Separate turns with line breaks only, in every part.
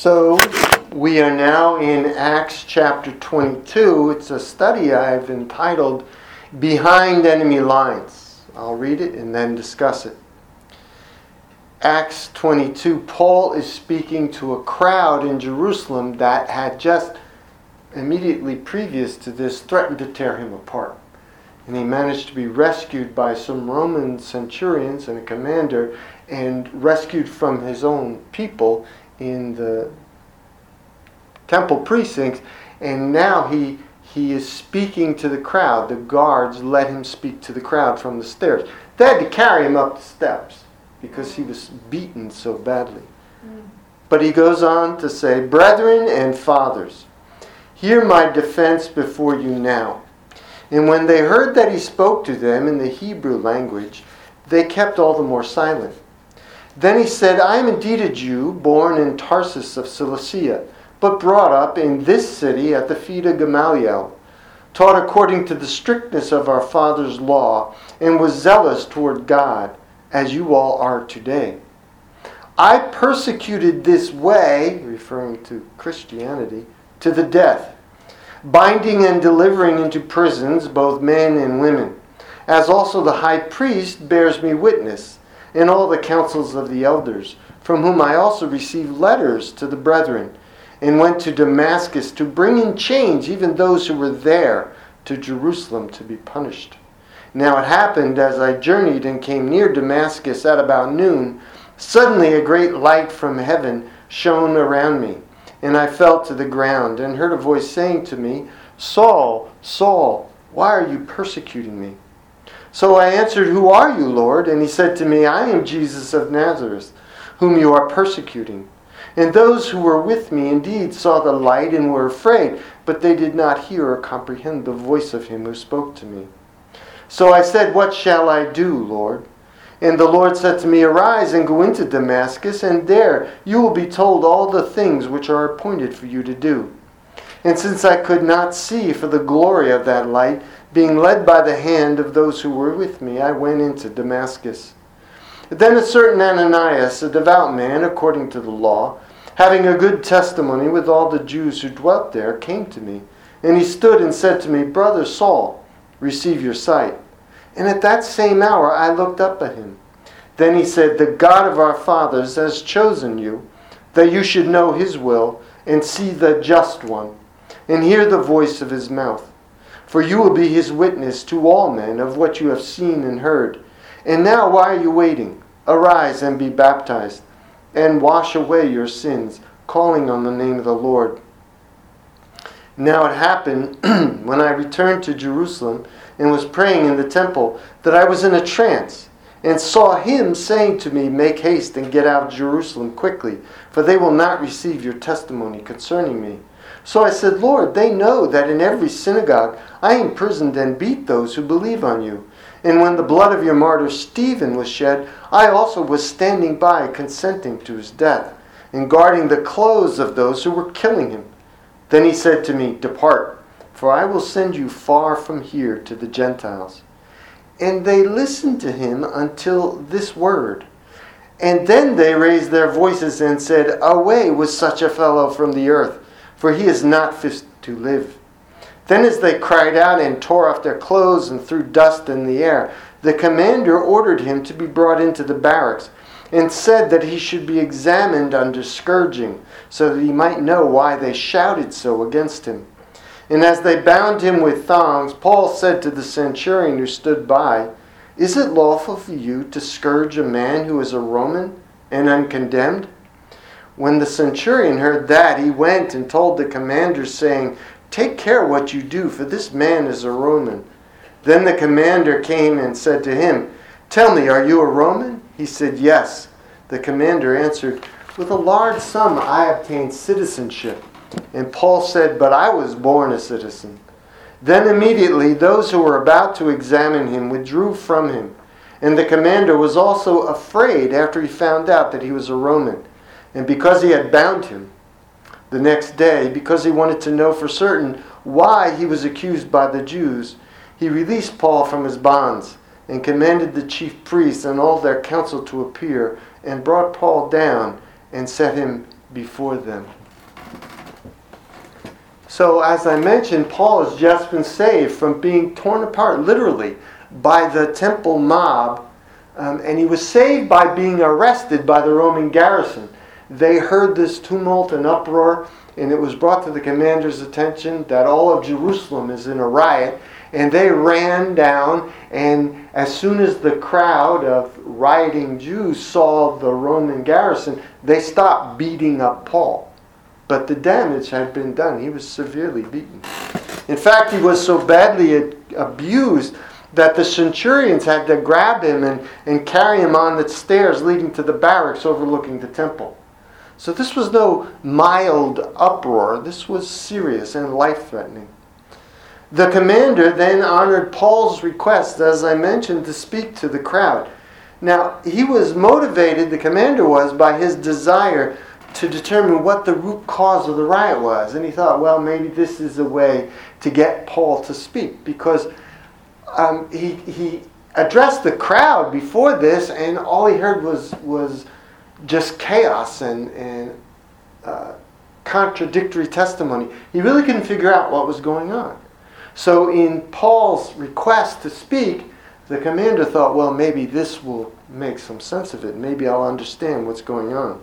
So we are now in Acts chapter 22. It's a study I've entitled Behind Enemy Lines. I'll read it and then discuss it. Acts 22, Paul is speaking to a crowd in Jerusalem that had just immediately previous to this threatened to tear him apart. And he managed to be rescued by some Roman centurions and a commander and rescued from his own people in the temple precincts. And now he is speaking to the crowd. The guards let him speak to the crowd from the stairs. They had to carry him up the steps because he was beaten so badly. But he goes on to say, "Brethren and fathers, hear my defense before you now." And when they heard that he spoke to them in the Hebrew language, they kept all the more silent. Then he said, "I am indeed a Jew, born in Tarsus of Cilicia, but brought up in this city at the feet of Gamaliel, taught according to the strictness of our father's law, and was zealous toward God, as you all are today. I persecuted this way," referring to Christianity, "to the death, binding and delivering into prisons both men and women, as also the high priest bears me witness, and all the councils of the elders, from whom I also received letters to the brethren, and went to Damascus to bring in chains even those who were there to Jerusalem to be punished. Now it happened, as I journeyed and came near Damascus at about noon, suddenly a great light from heaven shone around me, and I fell to the ground, and heard a voice saying to me, 'Saul, Saul, why are you persecuting me?' So I answered, 'Who are you, Lord?' And he said to me, 'I am Jesus of Nazareth, whom you are persecuting.' And those who were with me indeed saw the light and were afraid, but they did not hear or comprehend the voice of him who spoke to me. So I said, 'What shall I do, Lord?' And the Lord said to me, 'Arise and go into Damascus, and there you will be told all the things which are appointed for you to do.' And since I could not see for the glory of that light, being led by the hand of those who were with me, I went into Damascus. Then a certain Ananias, a devout man according to the law, having a good testimony with all the Jews who dwelt there, came to me. And he stood and said to me, 'Brother Saul, receive your sight.' And at that same hour I looked up at him. Then he said, 'The God of our fathers has chosen you, that you should know his will, and see the just one, and hear the voice of his mouth. For you will be his witness to all men of what you have seen and heard. And now why are you waiting? Arise and be baptized, and wash away your sins, calling on the name of the Lord.' Now it happened, when I returned to Jerusalem and was praying in the temple, that I was in a trance, and saw him saying to me, 'Make haste and get out of Jerusalem quickly, for they will not receive your testimony concerning me.' So I said, 'Lord, they know that in every synagogue I imprisoned and beat those who believe on you. And when the blood of your martyr Stephen was shed, I also was standing by, consenting to his death, and guarding the clothes of those who were killing him.' Then he said to me, 'Depart, for I will send you far from here to the Gentiles.' And they listened to him until this word. And then they raised their voices and said, 'Away with such a fellow from the earth, for he is not fit to live.' Then as they cried out and tore off their clothes and threw dust in the air, the commander ordered him to be brought into the barracks, and said that he should be examined under scourging, so that he might know why they shouted so against him. And as they bound him with thongs, Paul said to the centurion who stood by, 'Is it lawful for you to scourge a man who is a Roman and uncondemned?' When the centurion heard that, he went and told the commander, saying, 'Take care what you do, for this man is a Roman.' Then the commander came and said to him, 'Tell me, are you a Roman?' He said, 'Yes.' The commander answered, 'With a large sum I obtained citizenship.' And Paul said, 'But I was born a citizen.' Then immediately those who were about to examine him withdrew from him. And the commander was also afraid after he found out that he was a Roman. And because he had bound him the next day, because he wanted to know for certain why he was accused by the Jews, he released Paul from his bonds and commanded the chief priests and all their council to appear, and brought Paul down and set him before them. So, as I mentioned, Paul has just been saved from being torn apart, literally, by the temple mob. And he was saved by being arrested by the Roman garrison. They heard this tumult and uproar, and it was brought to the commander's attention that all of Jerusalem is in a riot. And they ran down, and as soon as the crowd of rioting Jews saw the Roman garrison, they stopped beating up Paul. But the damage had been done. He was severely beaten. In fact, he was so badly abused that the centurions had to grab him and carry him on the stairs leading to the barracks overlooking the temple. So this was no mild uproar. This was serious and life-threatening. The commander then honored Paul's request, as I mentioned, to speak to the crowd. Now, he was motivated, the commander was, by his desire to determine what the root cause of the riot was. And he thought, well, maybe this is a way to get Paul to speak, because he addressed the crowd before this, and all he heard was just chaos and contradictory testimony. He really couldn't figure out what was going on. So in Paul's request to speak, the commander thought, well, maybe this will make some sense of it. Maybe I'll understand what's going on.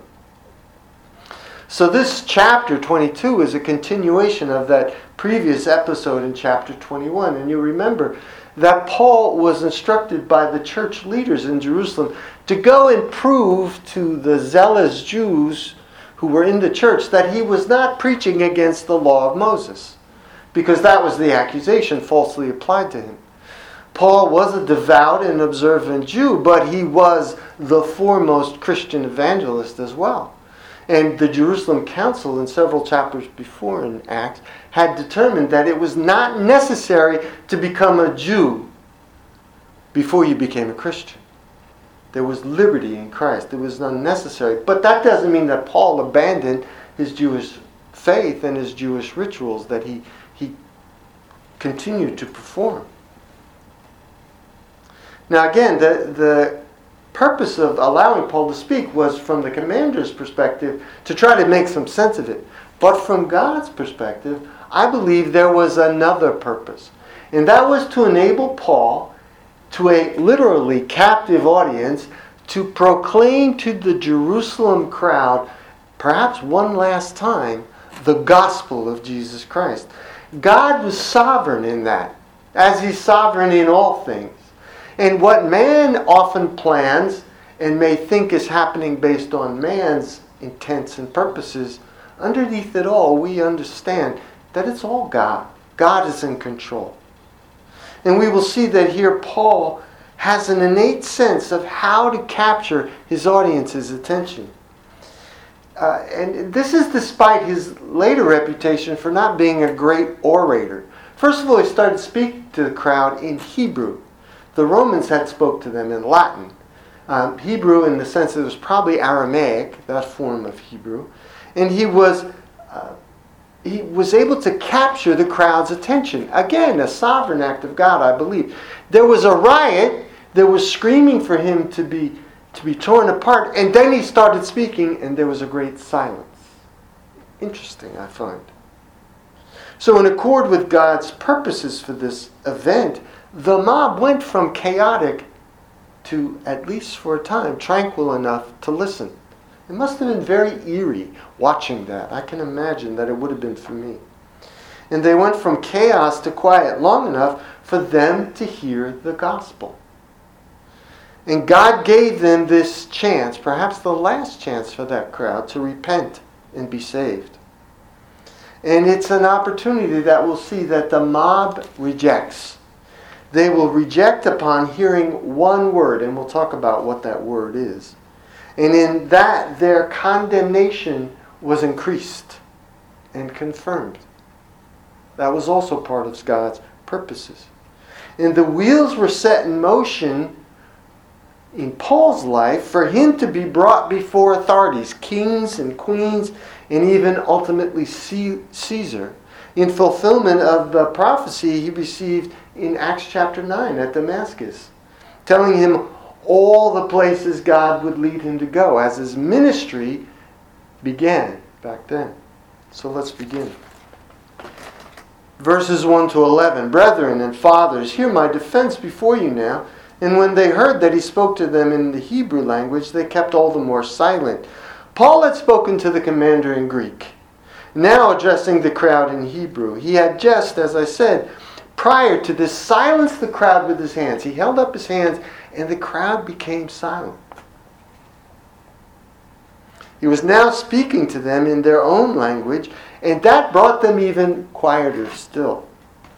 So this chapter 22 is a continuation of that previous episode in chapter 21. And you remember that Paul was instructed by the church leaders in Jerusalem to go and prove to the zealous Jews who were in the church that he was not preaching against the law of Moses, because that was the accusation falsely applied to him. Paul was a devout and observant Jew, but he was the foremost Christian evangelist as well. And the Jerusalem Council, in several chapters before in Acts, had determined that it was not necessary to become a Jew before you became a Christian. There was liberty in Christ. It was unnecessary. But that doesn't mean that Paul abandoned his Jewish faith and his Jewish rituals that he continued to perform. Now again, the purpose of allowing Paul to speak was, from the commander's perspective, to try to make some sense of it. But from God's perspective, I believe there was another purpose. And that was to enable Paul, to a literally captive audience, to proclaim to the Jerusalem crowd, perhaps one last time, the gospel of Jesus Christ. God was sovereign in that, as He's sovereign in all things. And what man often plans and may think is happening based on man's intents and purposes, underneath it all, we understand that it's all God. God is in control. And we will see that here Paul has an innate sense of how to capture his audience's attention. And this is despite his later reputation for not being a great orator. First of all, he started to speak to the crowd in Hebrew. The Romans had spoke to them in Latin. Hebrew, in the sense that it was probably Aramaic, that form of Hebrew. And he was able to capture the crowd's attention. Again, a sovereign act of God, I believe. There was a riot. There was screaming for him to be torn apart. And then he started speaking, and there was a great silence. Interesting, I find. So in accord with God's purposes for this event, the mob went from chaotic to, at least for a time, tranquil enough to listen. It must have been very eerie watching that. I can imagine that it would have been for me. And they went from chaos to quiet long enough for them to hear the gospel. And God gave them this chance, perhaps the last chance for that crowd, to repent and be saved. And it's an opportunity that we'll see that the mob rejects. They will reject upon hearing one word, and we'll talk about what that word is. And in that, their condemnation was increased and confirmed. That was also part of God's purposes. And the wheels were set in motion in Paul's life for him to be brought before authorities, kings and queens, and even ultimately Caesar, in fulfillment of the prophecy he received in Acts chapter 9 at Damascus, telling him all the places God would lead him to go as his ministry began. back then. So let's begin. Verses 1 to 11. Brethren and fathers, hear my defense before you now. And when they heard that he spoke to them in the Hebrew language, they kept all the more silent. Paul had spoken to the commander in Greek, now addressing the crowd in Hebrew. He had just, as I said, prior to this, silenced the crowd with his hands. He held up his hands, and the crowd became silent. He was now speaking to them in their own language, and that brought them even quieter still.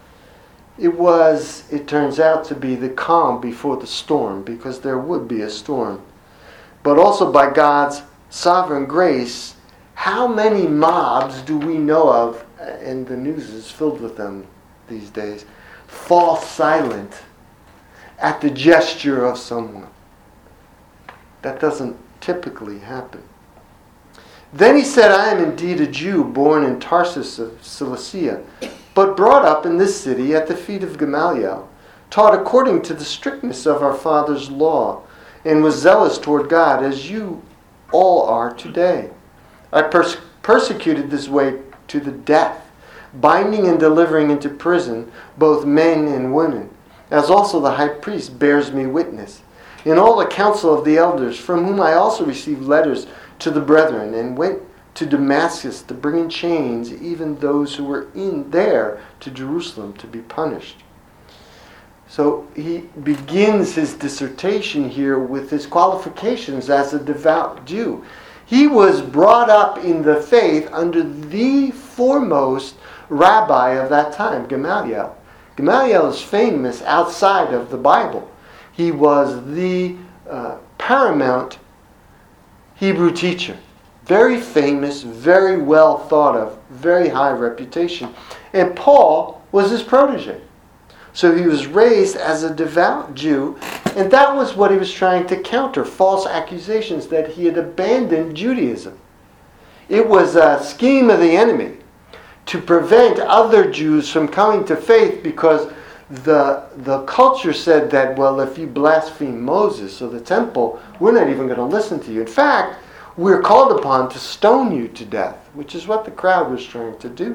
It turns out to be the calm before the storm, because there would be a storm. But also by God's sovereign grace, how many mobs do we know of, and the news is filled with them these days, fall silent at the gesture of someone? That doesn't typically happen. Then he said, I am indeed a Jew, born in Tarsus of Cilicia, but brought up in this city at the feet of Gamaliel, taught according to the strictness of our father's law, and was zealous toward God, as you all are today. I persecuted this way to the death, binding and delivering into prison both men and women, as also the high priest bears me witness, in all the council of the elders, from whom I also received letters to the brethren, and went to Damascus to bring in chains even those who were in there to Jerusalem to be punished. So he begins his dissertation here with his qualifications as a devout Jew. He was brought up in the faith under the foremost rabbi of that time, Gamaliel. Gamaliel is famous outside of the Bible. He was the paramount Hebrew teacher. Very famous, very well thought of, very high reputation. And Paul was his protege. So he was raised as a devout Jew, and that was what he was trying to counter, false accusations that he had abandoned Judaism. It was a scheme of the enemy to prevent other Jews from coming to faith, because the culture said that, well, if you blaspheme Moses or the temple, we're not even going to listen to you. In fact, we're called upon to stone you to death, which is what the crowd was trying to do.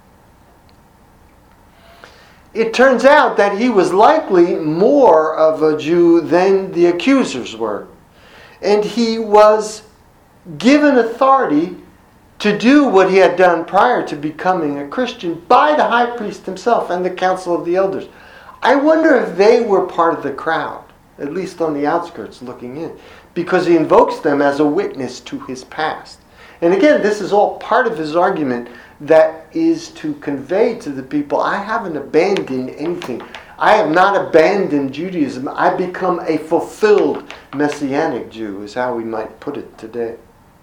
It turns out that he was likely more of a Jew than the accusers were. And he was given authority to do what he had done prior to becoming a Christian by the high priest himself and the council of the elders. I wonder if they were part of the crowd, at least on the outskirts looking in, because he invokes them as a witness to his past. And again, this is all part of his argument that is to convey to the people, I haven't abandoned anything. I have not abandoned Judaism. I become a fulfilled Messianic Jew, is how we might put it today.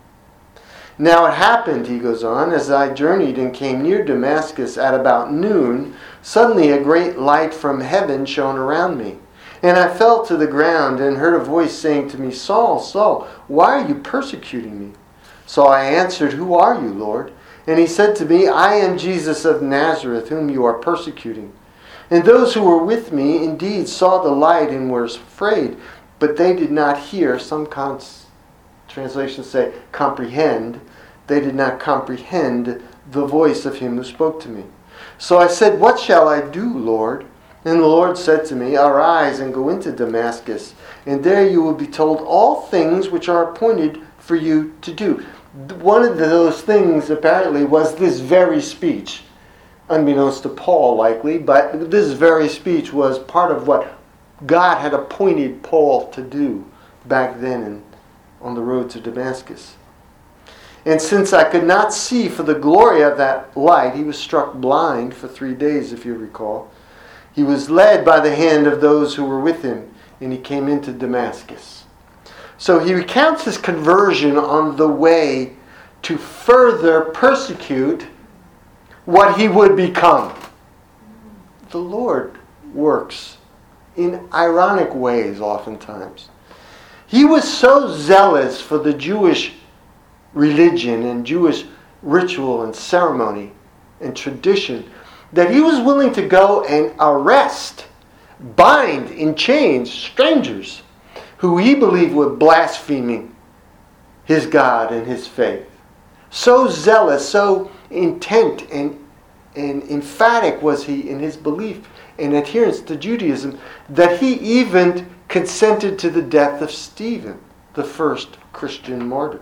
Now it happened, he goes on, as I journeyed and came near Damascus at about noon, suddenly a great light from heaven shone around me. And I fell to the ground and heard a voice saying to me, Saul, Saul, why are you persecuting me? So I answered, Who are you, Lord? And he said to me, I am Jesus of Nazareth, whom you are persecuting. And those who were with me indeed saw the light and were afraid, but they did not hear. Some translations say comprehend. They did not comprehend the voice of him who spoke to me. So I said, What shall I do, Lord? And the Lord said to me, Arise and go into Damascus, and there you will be told all things which are appointed for you to do. One of those things apparently was this very speech, unbeknownst to Paul likely, but this very speech was part of what God had appointed Paul to do back then on the road to Damascus. And since I could not see for the glory of that light, he was struck blind for 3 days, if you recall. He was led by the hand of those who were with him, and he came into Damascus. So he recounts his conversion on the way to further persecute what he would become. The Lord works in ironic ways oftentimes. He was so zealous for the Jewish religion and Jewish ritual and ceremony and tradition that he was willing to go and arrest, bind in chains strangers who he believed were blaspheming his God and his faith. So zealous, so intent and emphatic was he in his belief and adherence to Judaism that he even consented to the death of Stephen, the first Christian martyr.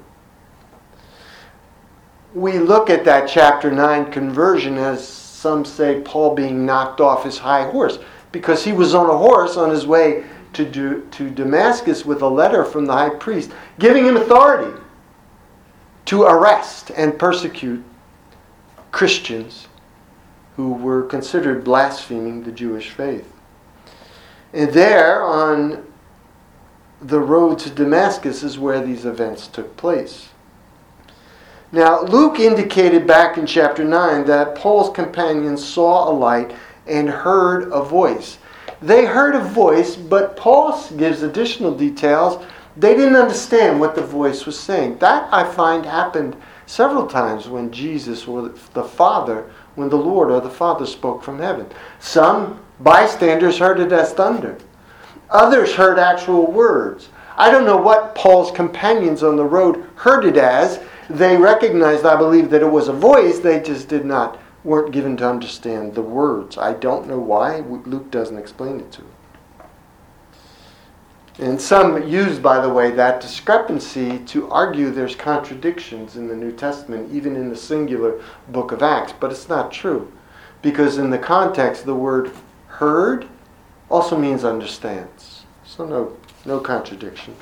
We look at that chapter 9 conversion as some say Paul being knocked off his high horse, because he was on a horse on his way to Damascus with a letter from the high priest giving him authority to arrest and persecute Christians who were considered blaspheming the Jewish faith. And there on the road to Damascus is where these events took place. Now, Luke indicated back in chapter 9 that Paul's companions saw a light and heard a voice. They heard a voice, but Paul gives additional details. They didn't understand what the voice was saying. That, I find, happened several times when Jesus or the Father, when the Lord or the Father spoke from heaven. Some bystanders heard it as thunder. Others heard actual words. I don't know what Paul's companions on the road heard it as. They recognized, I believe, that it was a voice. They just weren't given to understand the words. I don't know why. Luke doesn't explain it to them. And some use, by the way, that discrepancy to argue there's contradictions in the New Testament, even in the singular book of Acts. But it's not true. Because in the context, the word heard also means understands. So no contradiction.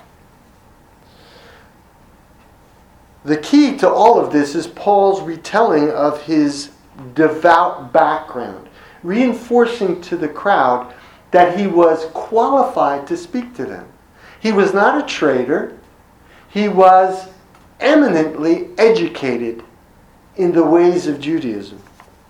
The key to all of this is Paul's retelling of his devout background, reinforcing to the crowd that he was qualified to speak to them. He was not a traitor. He was eminently educated in the ways of Judaism.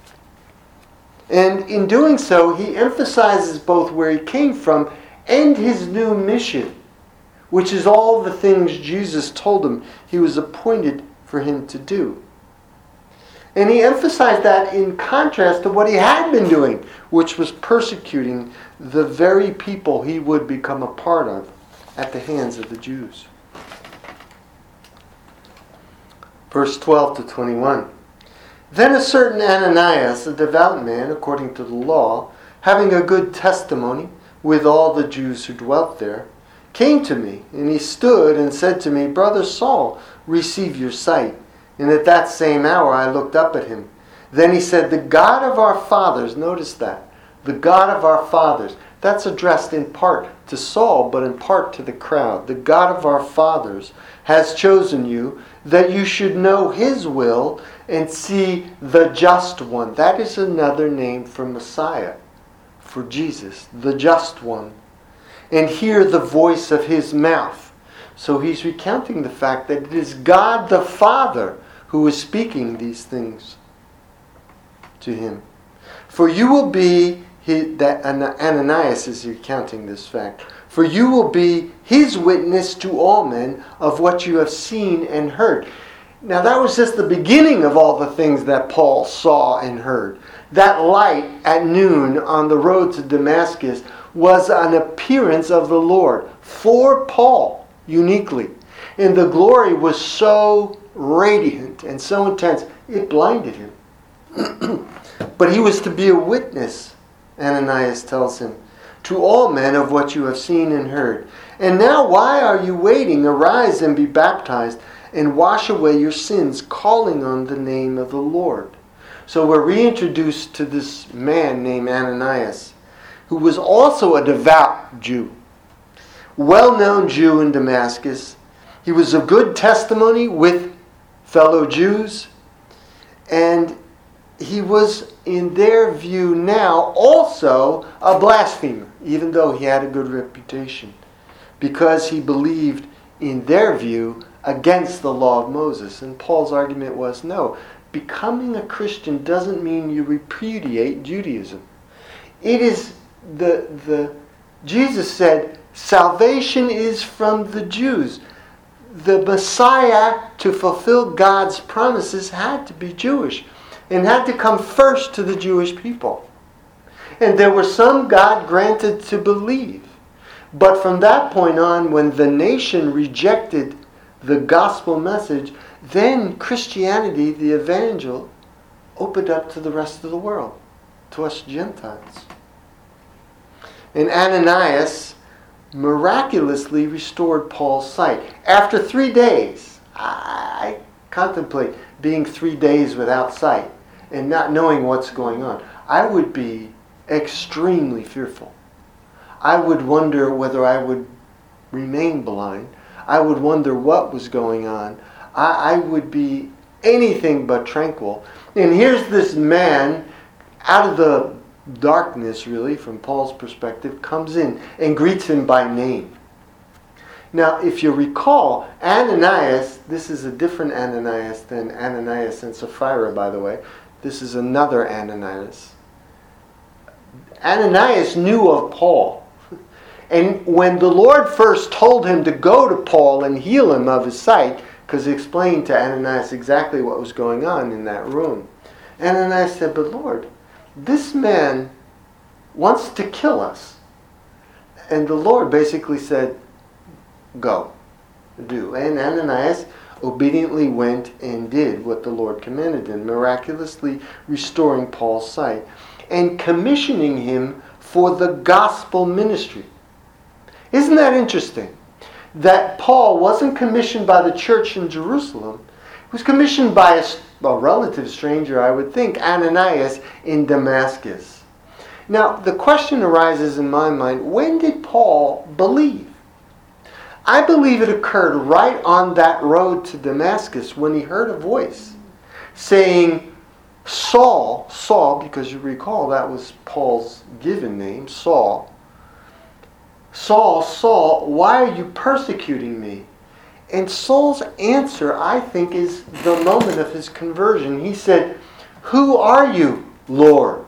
And in doing so, he emphasizes both where he came from and his new mission, which is all the things Jesus told him he was appointed for him to do. And he emphasized that in contrast to what he had been doing, which was persecuting the very people he would become a part of at the hands of the Jews. Verse 12 to 21. Then a certain Ananias, a devout man according to the law, having a good testimony with all the Jews who dwelt there, came to me, and he stood and said to me, Brother Saul, receive your sight. And at that same hour I looked up at him. Then he said, the God of our fathers, notice that, the God of our fathers, that's addressed in part to Saul, but in part to the crowd. The God of our fathers has chosen you, that you should know his will and see the just one. That is another name for Messiah, for Jesus, the just one. And hear the voice of his mouth. So he's recounting the fact that it is God the Father who is speaking these things to him. For you will be, that Ananias is recounting this fact, for you will be his witness to all men of what you have seen and heard. Now that was just the beginning of all the things that Paul saw and heard. That light at noon on the road to Damascus was an appearance of the Lord for Paul uniquely. And the glory was so radiant and so intense, it blinded him. But he was to be a witness, Ananias tells him, to all men of what you have seen and heard. And now why are you waiting? Arise and be baptized and wash away your sins, calling on the name of the Lord. So we're reintroduced to this man named Ananias, who was also a devout Jew, well-known Jew in Damascus. He was of good testimony with fellow Jews, and he was, in their view now, also a blasphemer, even though he had a good reputation, because he believed, in their view, against the law of Moses. And Paul's argument was, no, becoming a Christian doesn't mean you repudiate Judaism. It is Jesus said, salvation is from the Jews. The Messiah, to fulfill God's promises, had to be Jewish and had to come first to the Jewish people. And there were some God granted to believe. But from that point on, when the nation rejected the gospel message, then Christianity, the evangel, opened up to the rest of the world, to us Gentiles. And Ananias miraculously restored Paul's sight. After 3 days, I contemplate being 3 days without sight and not knowing what's going on. I would be extremely fearful. I would wonder whether I would remain blind. I would wonder what was going on. I would be anything but tranquil. And here's this man, out of the darkness, really, from Paul's perspective, comes in and greets him by name. Now, if you recall, Ananias, this is a different Ananias than Ananias and Sapphira, by the way. This is another Ananias. Ananias knew of Paul. And when the Lord first told him to go to Paul and heal him of his sight, because he explained to Ananias exactly what was going on in that room, Ananias said, "But Lord, this man wants to kill us." And the Lord basically said, "Go, do." And Ananias obediently went and did what the Lord commanded him, miraculously restoring Paul's sight and commissioning him for the gospel ministry. Isn't that interesting? That Paul wasn't commissioned by the church in Jerusalem. He was commissioned by a relative stranger, I would think, Ananias in Damascus. Now, the question arises in my mind, when did Paul believe? I believe it occurred right on that road to Damascus when he heard a voice saying, "Saul, Saul," because you recall that was Paul's given name, Saul. "Saul, Saul, why are you persecuting me?" And Saul's answer, I think, is the moment of his conversion. He said, "Who are you, Lord?"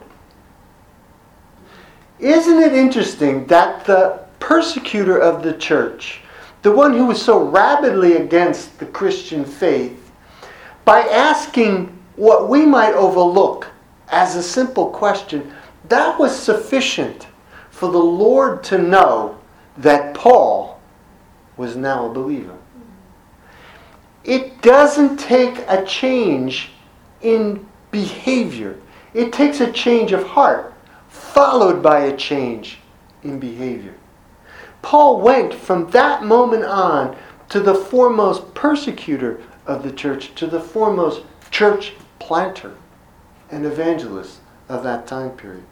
Isn't it interesting that the persecutor of the church, the one who was so rabidly against the Christian faith, by asking what we might overlook as a simple question, that was sufficient for the Lord to know that Paul was now a believer. It doesn't take a change in behavior. It takes a change of heart, followed by a change in behavior. Paul went from that moment on to the foremost persecutor of the church, to the foremost church planter and evangelist of that time period.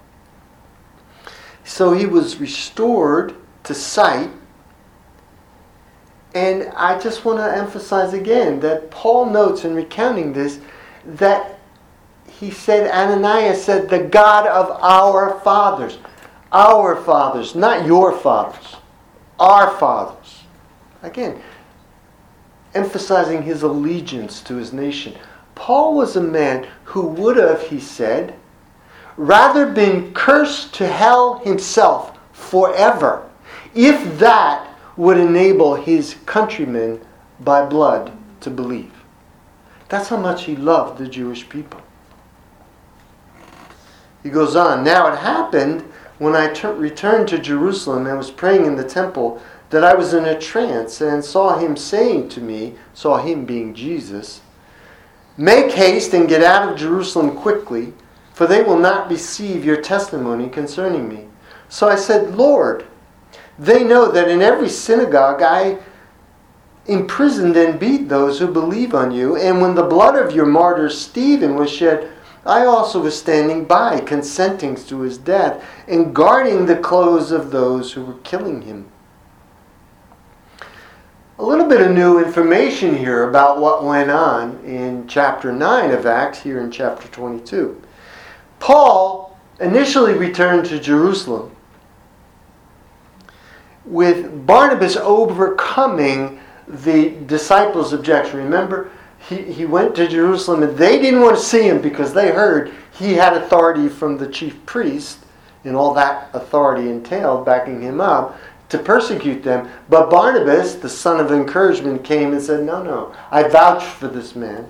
So he was restored to sight. And I just want to emphasize again that Paul notes in recounting this that he said, Ananias said, "The God of our fathers." Our fathers, not your fathers. Our fathers. Again, emphasizing his allegiance to his nation. Paul was a man who would have, he said, rather been cursed to hell himself forever, if that would enable his countrymen by blood to believe. That's how much he loved the Jewish people. He goes on, "Now it happened when I returned to Jerusalem and was praying in the temple that I was in a trance and saw him saying to me," saw him being Jesus, "Make haste and get out of Jerusalem quickly, for they will not receive your testimony concerning me." So I said, "Lord, they know that in every synagogue I imprisoned and beat those who believe on you, and when the blood of your martyr Stephen was shed, I also was standing by, consenting to his death, and guarding the clothes of those who were killing him." A little bit of new information here about what went on in chapter 9 of Acts, here in chapter 22. Paul initially returned to Jerusalem with Barnabas overcoming the disciples' objection. Remember, he went to Jerusalem and they didn't want to see him because they heard he had authority from the chief priest and all that authority entailed backing him up to persecute them. But Barnabas, the son of encouragement, came and said, no, I vouch for this man.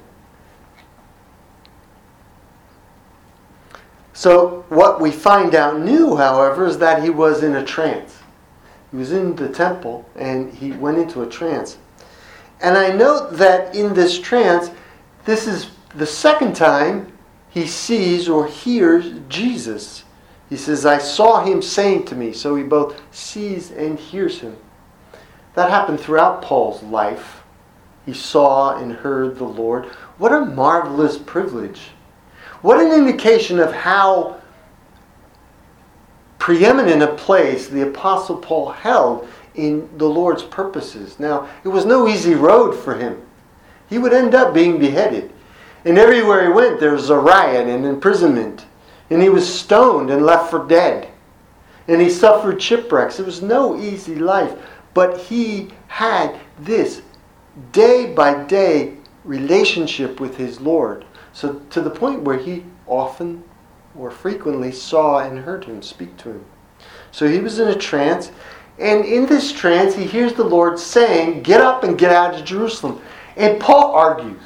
So what we find out new, however, is that he was in a trance. He was in the temple and he went into a trance. And I note that in this trance, this is the second time he sees or hears Jesus. He says, I saw him saying to me. So he both sees and hears him. That happened throughout Paul's life. He saw and heard the Lord. What a marvelous privilege. What an indication of how preeminent a place the Apostle Paul held in the Lord's purposes. Now, it was no easy road for him. He would end up being beheaded. And everywhere he went, there was a riot and imprisonment. And he was stoned and left for dead. And he suffered shipwrecks. It was no easy life. But he had this day-by-day relationship with his Lord. So to the point where he often or frequently saw and heard him speak to him. So he was in a trance. And in this trance, he hears the Lord saying, get up and get out of Jerusalem. And Paul argues.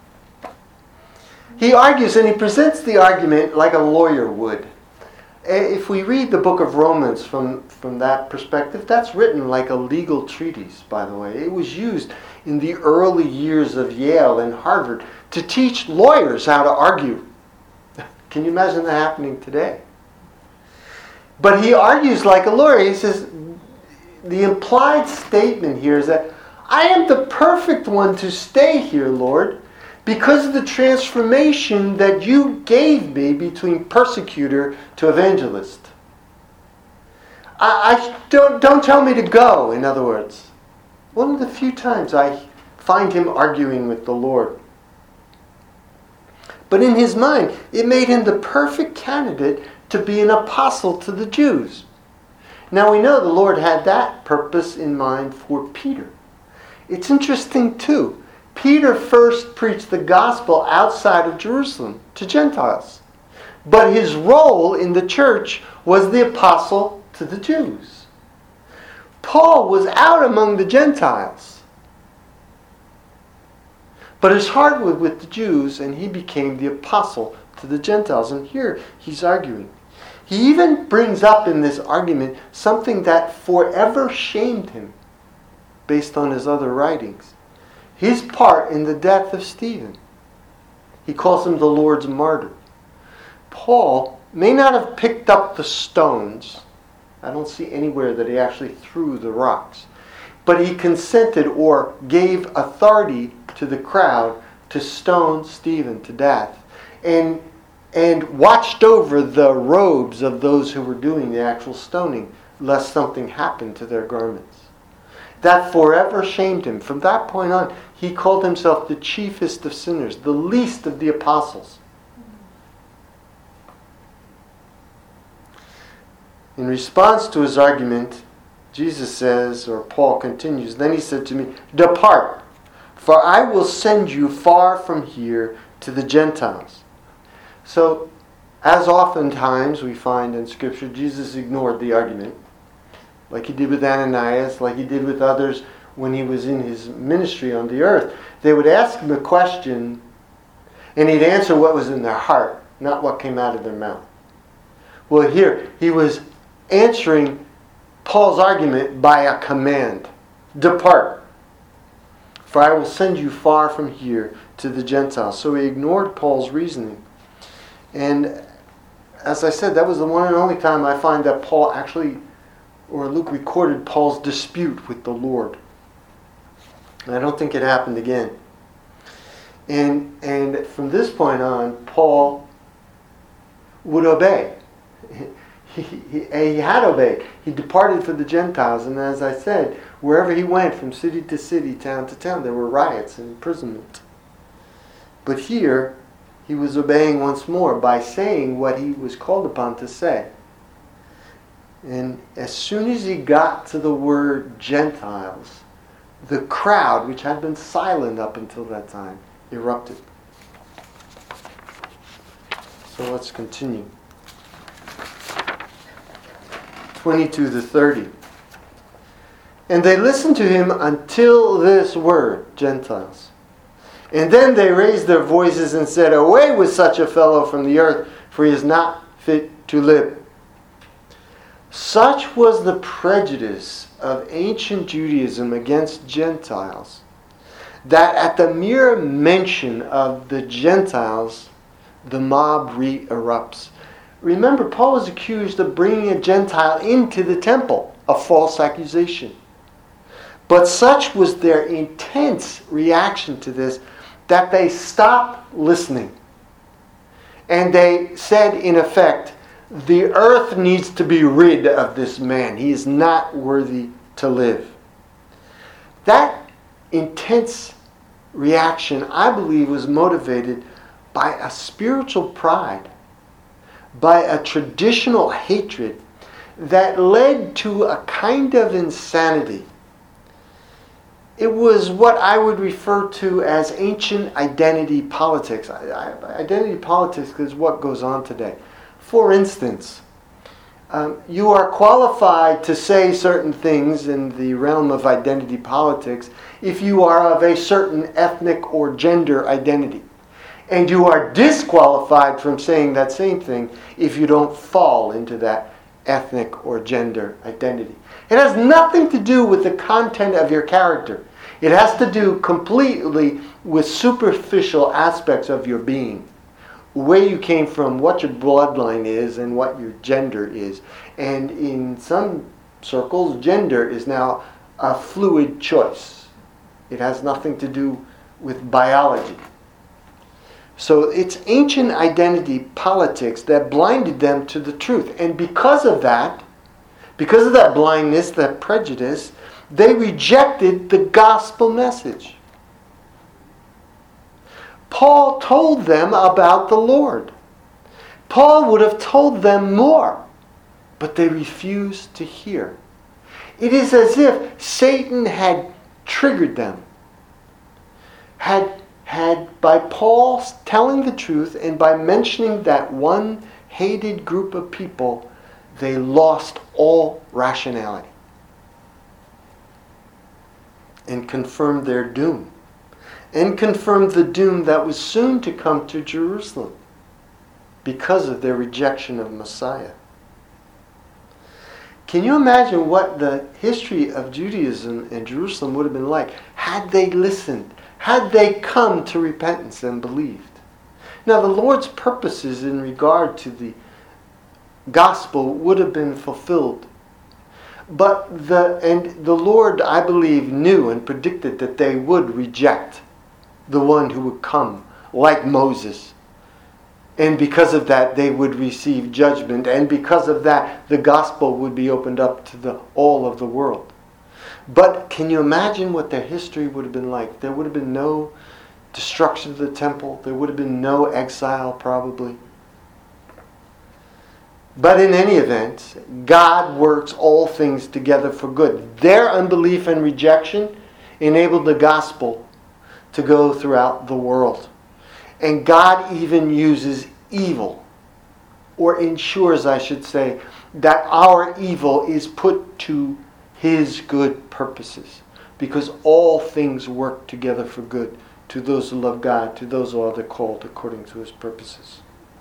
He argues and he presents the argument like a lawyer would. If we read the book of Romans from that perspective, that's written like a legal treatise, by the way. It was used in the early years of Yale and Harvard to teach lawyers how to argue. Can you imagine that happening today? But he argues like a lawyer. He says, the implied statement here is that I am the perfect one to stay here, Lord, because of the transformation that you gave me between persecutor to evangelist. I don't tell me to go, in other words. One of the few times I find him arguing with the Lord. But in his mind, it made him the perfect candidate to be an apostle to the Jews. Now we know the Lord had that purpose in mind for Peter. It's interesting too. Peter first preached the gospel outside of Jerusalem to Gentiles. But his role in the church was the apostle to the Jews. Paul was out among the Gentiles. But his heart was with the Jews, and he became the apostle to the Gentiles. And here he's arguing. He even brings up in this argument something that forever shamed him based on his other writings. His part in the death of Stephen. He calls him the Lord's martyr. Paul may not have picked up the stones. I don't see anywhere that he actually threw the rocks. But he consented or gave authority to the crowd to stone Stephen to death. And watched over the robes of those who were doing the actual stoning, lest something happened to their garments. That forever shamed him. From that point on, he called himself the chiefest of sinners, the least of the apostles. In response to his argument, Jesus says, or Paul continues, then he said to me, depart, for I will send you far from here to the Gentiles. So, as oftentimes we find in Scripture, Jesus ignored the argument, like he did with Ananias, like he did with others when he was in his ministry on the earth. They would ask him a question, and he'd answer what was in their heart, not what came out of their mouth. Well, here, he was answering Paul's argument by a command. Depart, for I will send you far from here to the Gentiles. So he ignored Paul's reasoning. And as I said, that was the one and only time I find that Paul actually, or Luke recorded Paul's dispute with the Lord. And I don't think it happened again. And from this point on, Paul would obey. He had obeyed. He departed for the Gentiles. And as I said, wherever he went, from city to city, town to town, there were riots and imprisonment. But here, he was obeying once more by saying what he was called upon to say. And as soon as he got to the word Gentiles, the crowd, which had been silent up until that time, erupted. So let's continue. 22 to 30. And they listened to him until this word, Gentiles. And then they raised their voices and said, away with such a fellow from the earth, for he is not fit to live. Such was the prejudice of ancient Judaism against Gentiles that at the mere mention of the Gentiles, the mob re-erupts. Remember, Paul was accused of bringing a Gentile into the temple, a false accusation. But such was their intense reaction to this that they stopped listening. And they said, in effect, the earth needs to be rid of this man. He is not worthy to live. That intense reaction, I believe, was motivated by a spiritual pride, by a traditional hatred that led to a kind of insanity. It was what I would refer to as ancient identity politics. Identity politics is what goes on today. For instance, you are qualified to say certain things in the realm of identity politics if you are of a certain ethnic or gender identity. And you are disqualified from saying that same thing if you don't fall into that ethnic or gender identity. It has nothing to do with the content of your character. It has to do completely with superficial aspects of your being. Where you came from, what your bloodline is, and what your gender is. And in some circles, gender is now a fluid choice. It has nothing to do with biology. So it's ancient identity politics that blinded them to the truth. And because of that blindness, that prejudice, they rejected the gospel message. Paul told them about the Lord. Paul would have told them more, but they refused to hear. It is as if Satan had triggered them. Had by Paul telling the truth and by mentioning that one hated group of people, they lost all rationality and confirmed their doom. And confirmed the doom that was soon to come to Jerusalem because of their rejection of Messiah. Can you imagine what the history of Judaism and Jerusalem would have been like had they listened, had they come to repentance and believed? Now, the Lord's purposes in regard to the gospel would have been fulfilled. But the Lord, I believe, knew and predicted that they would reject the one who would come like Moses. And because of that, they would receive judgment. And because of that, the gospel would be opened up to all of the world. But can you imagine what their history would have been like? There would have been no destruction of the temple. There would have been no exile, probably. But in any event, God works all things together for good. Their unbelief and rejection enabled the gospel to go throughout the world. And God even uses evil, or ensures, I should say, that our evil is put to His good purposes. Because all things work together for good to those who love God, to those who are called according to His purposes.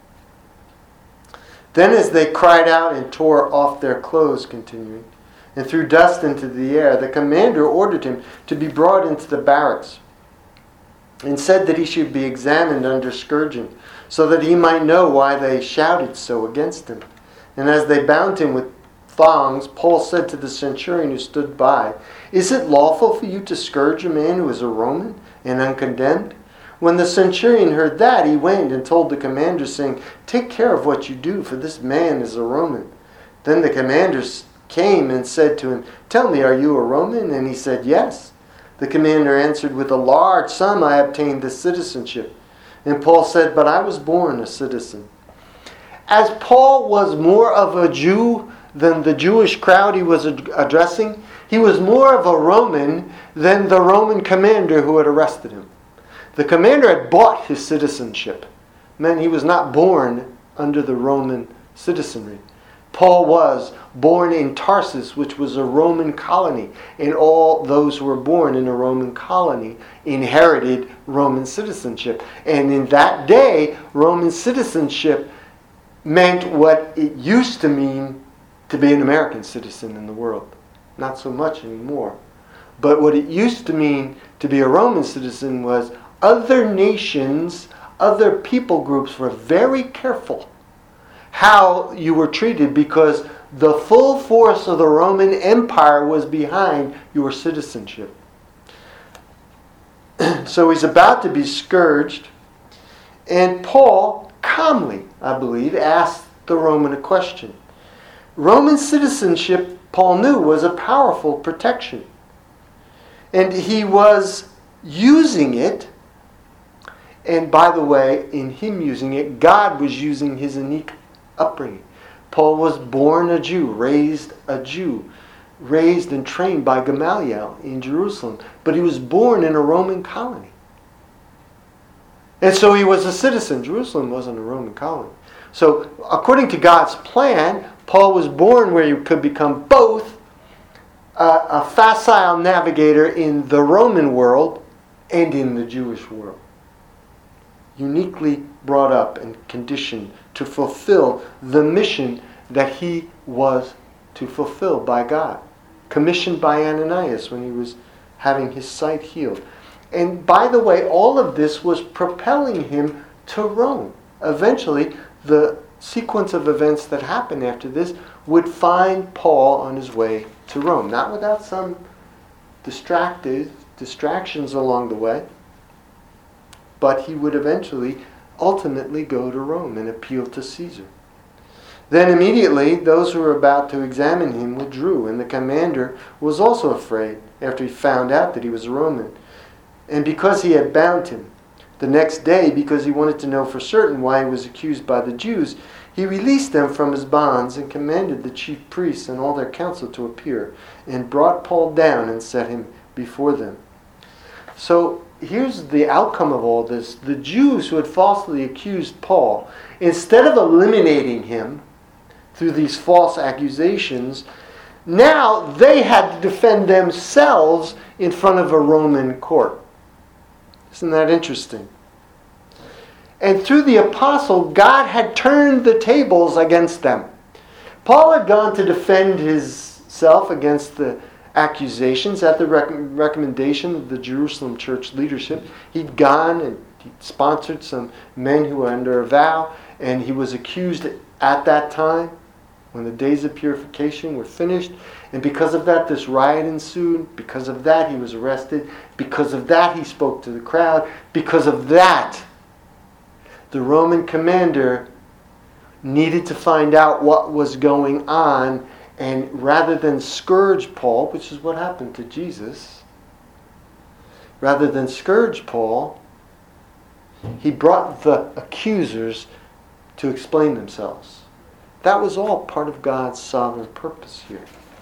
Then as they cried out and tore off their clothes, continuing, and threw dust into the air, the commander ordered him to be brought into the barracks, and said that he should be examined under scourging, so that he might know why they shouted so against him. And as they bound him with thongs, Paul said to the centurion who stood by, "Is it lawful for you to scourge a man who is a Roman and uncondemned?" When the centurion heard that, he went and told the commander, saying, "Take care of what you do, for this man is a Roman." Then the commanders came and said to him, "Tell me, are you a Roman?" And he said, "Yes." The commander answered, "With a large sum I obtained this citizenship." And Paul said, "But I was born a citizen." As Paul was more of a Jew than the Jewish crowd he was addressing, he was more of a Roman than the Roman commander who had arrested him. The commander had bought his citizenship. It meant he was not born under the Roman citizenry. Paul was born in Tarsus, which was a Roman colony, and all those who were born in a Roman colony inherited Roman citizenship. And in that day, Roman citizenship meant what it used to mean to be an American citizen in the world. Not so much anymore. But what it used to mean to be a Roman citizen was other nations, other people groups were very careful how you were treated, because the full force of the Roman Empire was behind your citizenship. So he's about to be scourged, and Paul calmly, I believe, asked the Roman a question. Roman citizenship, Paul knew, was a powerful protection. And he was using it. And by the way, in him using it, God was using his unique upbringing. Paul was born a Jew, raised and trained by Gamaliel in Jerusalem. But he was born in a Roman colony. And so he was a citizen. Jerusalem wasn't a Roman colony. So according to God's plan, Paul was born where he could become both a facile navigator in the Roman world and in the Jewish world. Uniquely brought up and conditioned to fulfill the mission that he was to fulfill by God. Commissioned by Ananias when he was having his sight healed. And by the way, all of this was propelling him to Rome. Eventually, the sequence of events that happened after this would find Paul on his way to Rome. Not without some distractions along the way. But he would ultimately go to Rome and appeal to Caesar. Then immediately, those who were about to examine him withdrew, and the commander was also afraid after he found out that he was a Roman. And because he had bound him, the next day, because he wanted to know for certain why he was accused by the Jews, he released them from his bonds and commanded the chief priests and all their council to appear, and brought Paul down and set him before them. So here's the outcome of all this. The Jews who had falsely accused Paul, instead of eliminating him through these false accusations, now they had to defend themselves in front of a Roman court. Isn't that interesting? And through the apostle, God had turned the tables against them. Paul had gone to defend himself against the accusations at the recommendation of the Jerusalem church leadership. He'd gone and he sponsored some men who were under a vow, and he was accused at that time when the days of purification were finished. And because of that, this riot ensued. Because of that, he was arrested. Because of that, he spoke to the crowd. Because of that, the Roman commander needed to find out what was going on, and rather than scourge Paul, which is what happened to Jesus, rather than scourge Paul, he brought the accusers to explain themselves. That was all part of God's sovereign purpose here.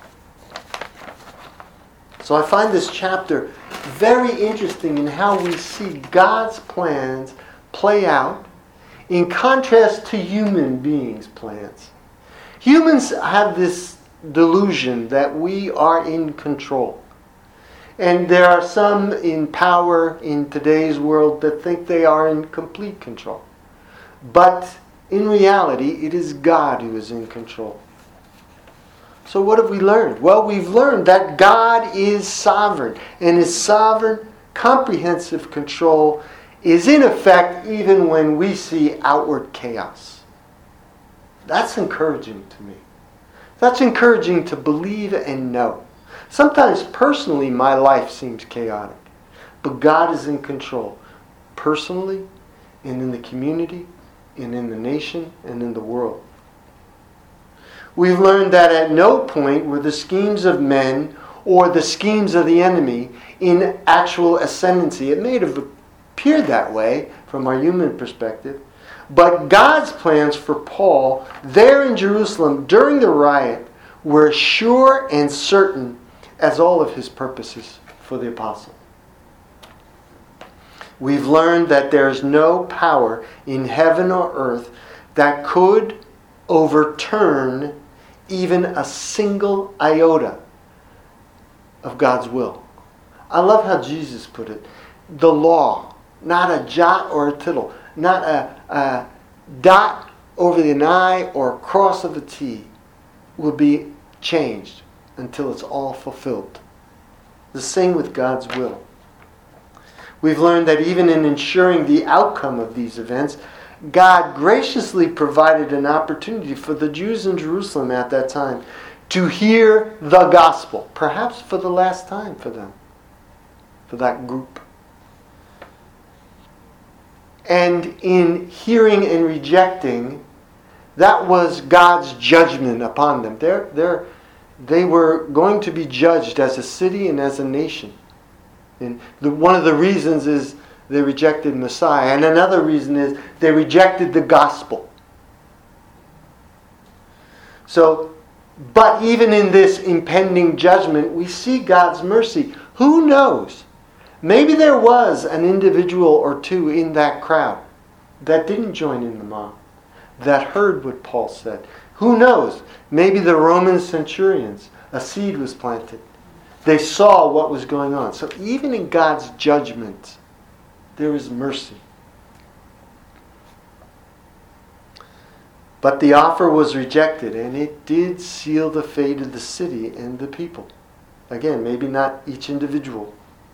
So I find this chapter very interesting in how we see God's plans play out in contrast to human beings' plans. Humans have this delusion that we are in control. And there are some in power in today's world that think they are in complete control. But in reality, it is God who is in control. So what have we learned? Well, we've learned that God is sovereign, and His sovereign, comprehensive control is in effect even when we see outward chaos. That's encouraging to me. That's encouraging to believe and know. Sometimes personally my life seems chaotic, but God is in control, personally and in the community and in the nation and in the world. We've learned that at no point were the schemes of men or the schemes of the enemy in actual ascendancy. It may have appeared that way from our human perspective, but God's plans for Paul there in Jerusalem during the riot were sure and certain as all of his purposes for the apostle. We've learned that there is no power in heaven or earth that could overturn even a single iota of God's will. I love how Jesus put it. The law, not a jot or a tittle, not a dot over the I or a cross of a T, will be changed until it's all fulfilled. The same with God's will. We've learned that even in ensuring the outcome of these events, God graciously provided an opportunity for the Jews in Jerusalem at that time to hear the gospel, perhaps for the last time for them, for that group. And in hearing and rejecting, that was God's judgment upon them. They were going to be judged as a city and as a nation. And one of the reasons is they rejected Messiah. And another reason is they rejected the gospel. So, but even in this impending judgment, we see God's mercy. Who knows? Maybe there was an individual or two in that crowd that didn't join in the mob, that heard what Paul said. Who knows? Maybe the Roman centurions, a seed was planted. They saw what was going on. So even in God's judgment, there is mercy. But the offer was rejected, and it did seal the fate of the city and the people. Again, maybe not each individual.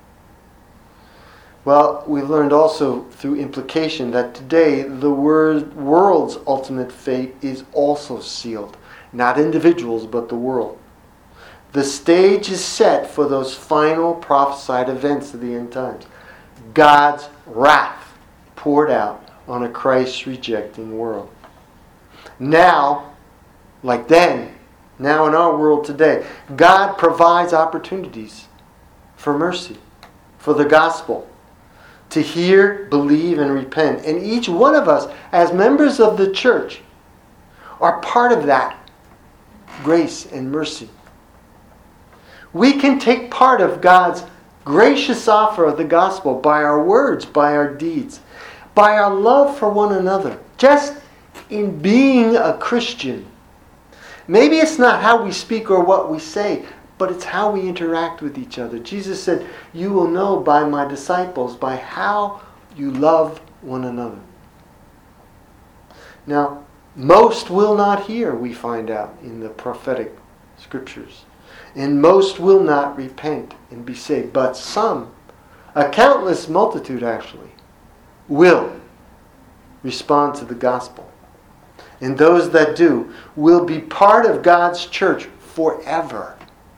Well, we've learned also through implication that today the world's ultimate fate is also sealed. Not individuals, but the world. The stage is set for those final prophesied events of the end times. God's wrath poured out on a Christ-rejecting world. Now, like then, now in our world today, God provides opportunities for mercy, for the gospel, to hear, believe, and repent. And each one of us, as members of the church, are part of that grace and mercy. We can take part of God's gracious offer of the gospel by our words, by our deeds, by our love for one another. Just in being a Christian. Maybe it's not how we speak or what we say, but it's how we interact with each other. Jesus said, "You will know by my disciples, by how you love one another." Now, most will not hear, we find out in the prophetic scriptures. And most will not repent and be saved. But some, a countless multitude actually, will respond to the gospel. And those that do will be part of God's church forever.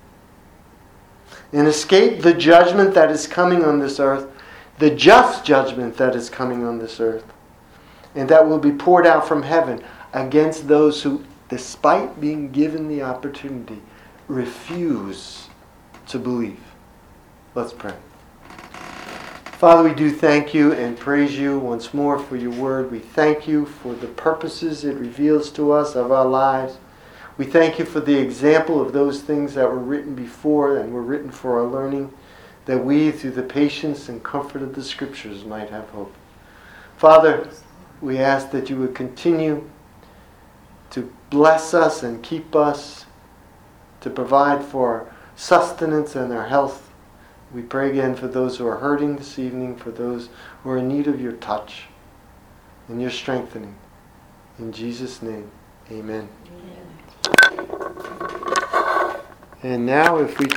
And escape the judgment that is coming on this earth, the just judgment that is coming on this earth, and that will be poured out from heaven against those who, despite being given the opportunity, refuse to believe. Let's pray. Father, we do thank you and praise you once more for your word. We thank you for the purposes it reveals to us of our lives. We thank you for the example of those things that were written before and were written for our learning, that we, through the patience and comfort of the Scriptures, might have hope. Father, we ask that you would continue to bless us and keep us, to provide for our sustenance and our health. We pray again for those who are hurting this evening, for those who are in need of your touch and your strengthening. In Jesus' name, amen. And now if we